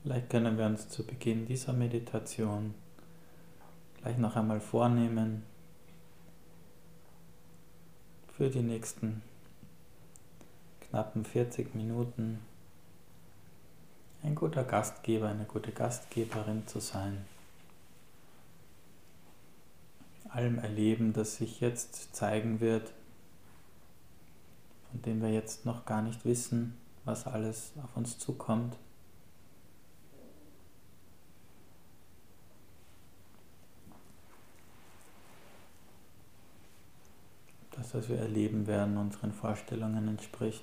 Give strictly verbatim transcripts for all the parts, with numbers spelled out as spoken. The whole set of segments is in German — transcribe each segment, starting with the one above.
Vielleicht können wir uns zu Beginn dieser Meditation gleich noch einmal vornehmen, für die nächsten knappen vierzig Minuten ein guter Gastgeber, eine gute Gastgeberin zu sein. Allem Erleben, das sich jetzt zeigen wird, von dem wir jetzt noch gar nicht wissen, was alles auf uns zukommt. Das, was wir erleben werden, unseren Vorstellungen entspricht.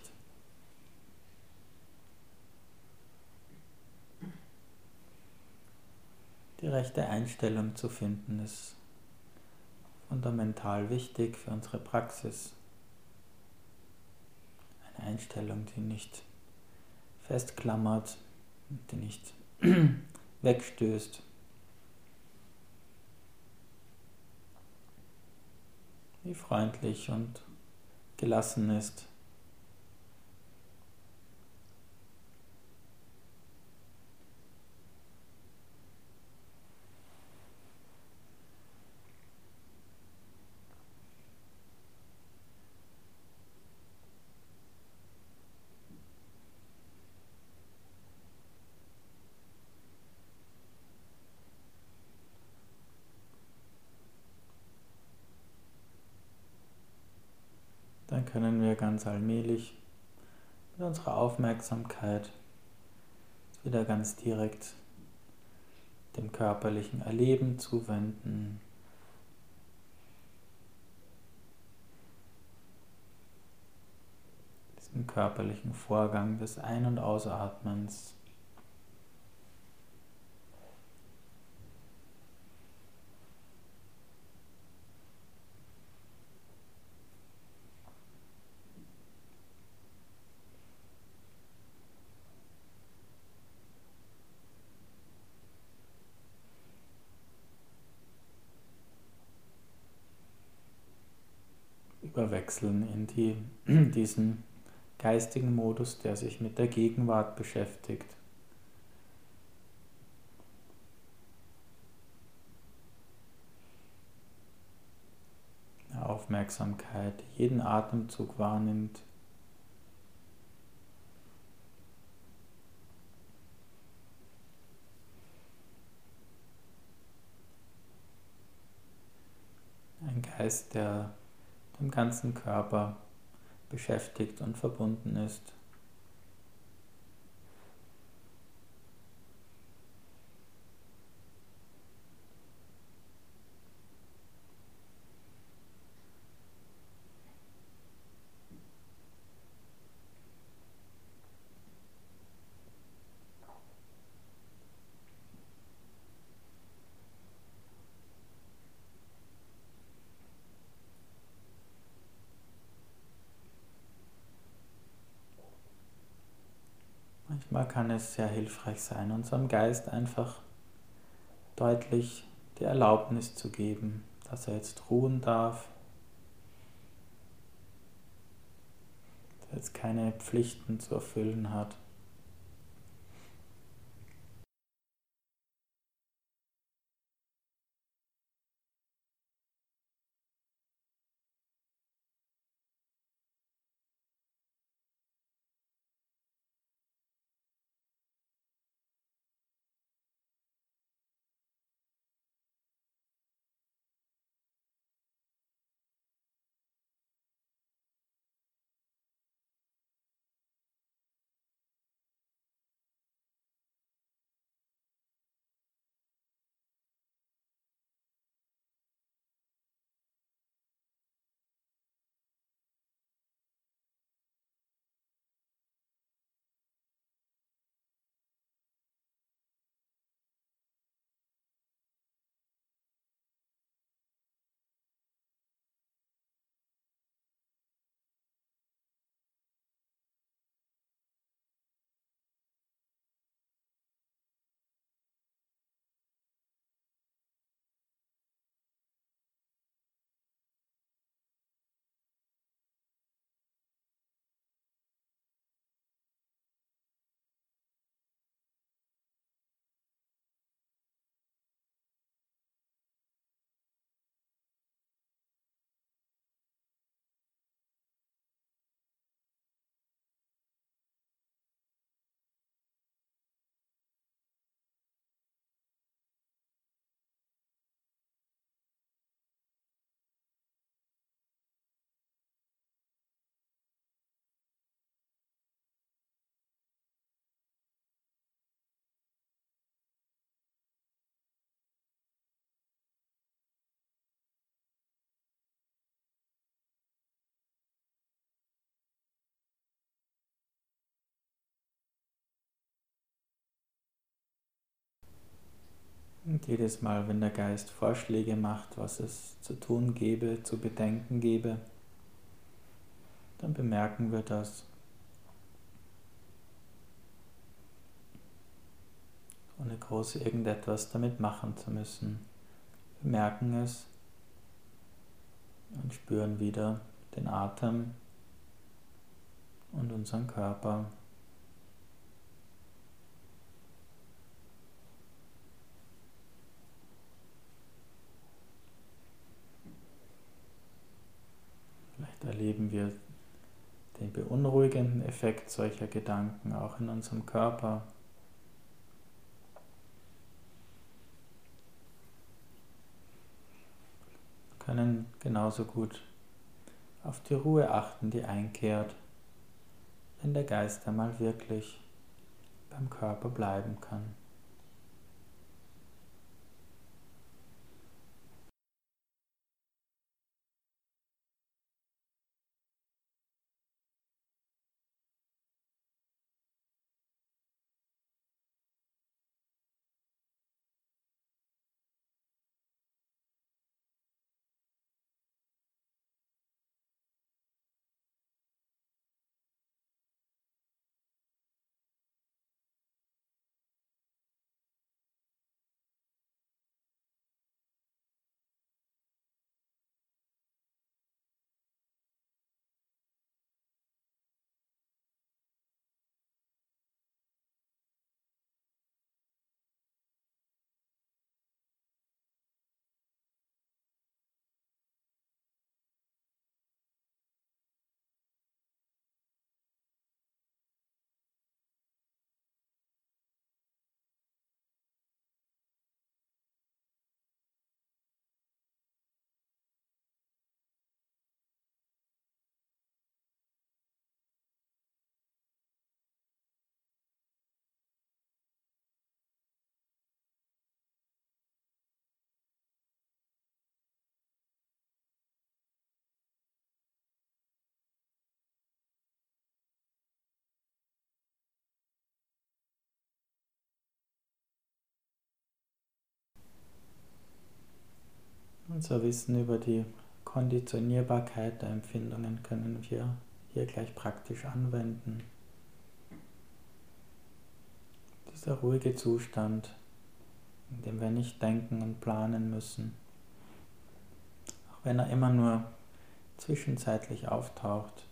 Die rechte Einstellung zu finden, ist fundamental wichtig für unsere Praxis. Eine Einstellung, die nicht festklammert, die nicht wegstößt, die freundlich und gelassen ist. Dann können wir ganz allmählich mit unserer Aufmerksamkeit wieder ganz direkt dem körperlichen Erleben zuwenden. Diesem körperlichen Vorgang des Ein- und Ausatmens. Überwechseln in die, diesen geistigen Modus, der sich mit der Gegenwart beschäftigt. Aufmerksamkeit jeden Atemzug wahrnimmt. Ein Geist, der dem ganzen Körper beschäftigt und verbunden ist. Manchmal kann es sehr hilfreich sein, unserem Geist einfach deutlich die Erlaubnis zu geben, dass er jetzt ruhen darf, dass er jetzt keine Pflichten zu erfüllen hat. Und jedes Mal, wenn der Geist Vorschläge macht, was es zu tun gäbe, zu bedenken gäbe, dann bemerken wir das, ohne groß irgendetwas damit machen zu müssen. Wir merken es und spüren wieder den Atem und unseren Körper. Vielleicht erleben wir den beunruhigenden Effekt solcher Gedanken auch in unserem Körper. Wir können genauso gut auf die Ruhe achten, die einkehrt, wenn der Geist einmal wirklich beim Körper bleiben kann. Unser Wissen über die Konditionierbarkeit der Empfindungen können wir hier gleich praktisch anwenden. Dieser ruhige Zustand, in dem wir nicht denken und planen müssen, auch wenn er immer nur zwischenzeitlich auftaucht,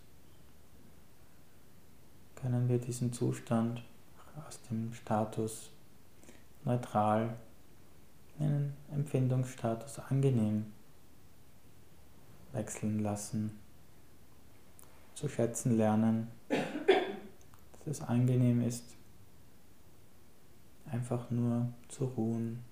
können wir diesen Zustand aus dem Status neutral in einen Empfindungsstatus angenehm wechseln lassen, zu schätzen lernen, dass es angenehm ist, einfach nur zu ruhen.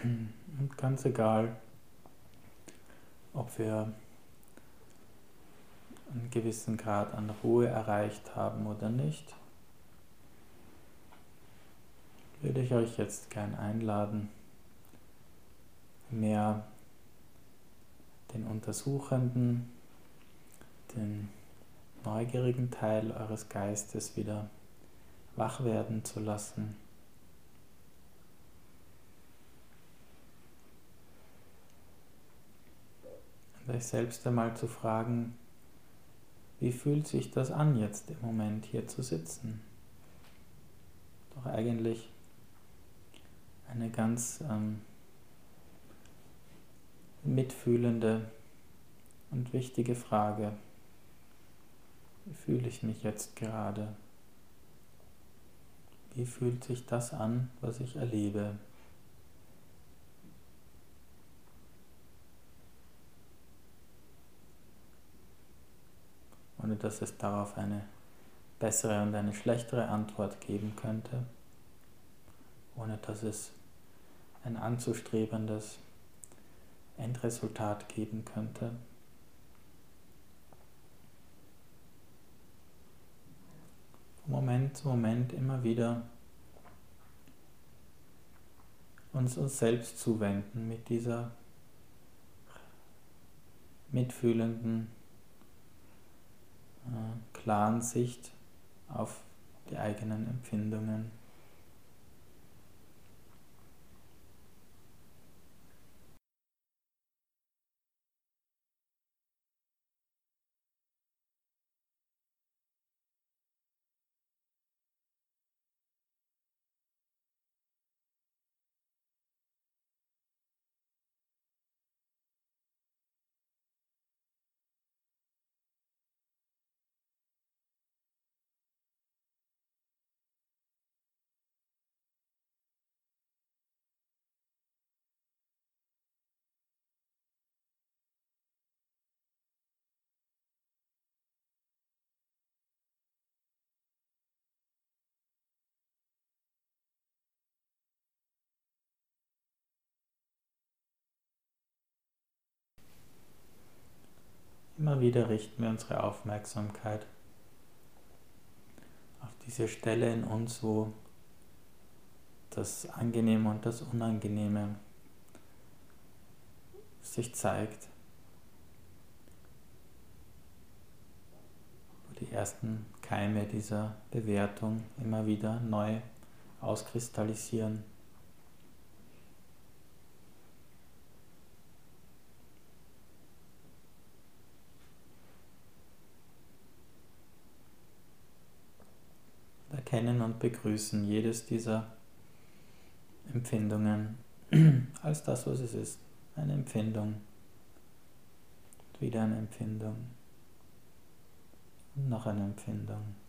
Und ganz egal, ob wir einen gewissen Grad an Ruhe erreicht haben oder nicht, würde ich euch jetzt gern einladen, mehr den untersuchenden, den neugierigen Teil eures Geistes wieder wach werden zu lassen. Und euch selbst einmal zu fragen, wie fühlt sich das an, jetzt im Moment hier zu sitzen? Doch eigentlich eine ganz ähm, mitfühlende und wichtige Frage. Wie fühle ich mich jetzt gerade? Wie fühlt sich das an, was ich erlebe? Ohne dass es darauf eine bessere und eine schlechtere Antwort geben könnte, ohne dass es ein anzustrebendes Endresultat geben könnte. Von Moment zu Moment immer wieder uns uns selbst zuwenden mit dieser mitfühlenden, äh, klaren Sicht auf die eigenen Empfindungen. Immer wieder richten wir unsere Aufmerksamkeit auf diese Stelle in uns, wo das Angenehme und das Unangenehme sich zeigt, wo die ersten Keime dieser Bewertung immer wieder neu auskristallisieren. Erkennen und begrüßen jedes dieser Empfindungen als das, was es ist. Eine Empfindung. Und wieder eine Empfindung. Und noch eine Empfindung.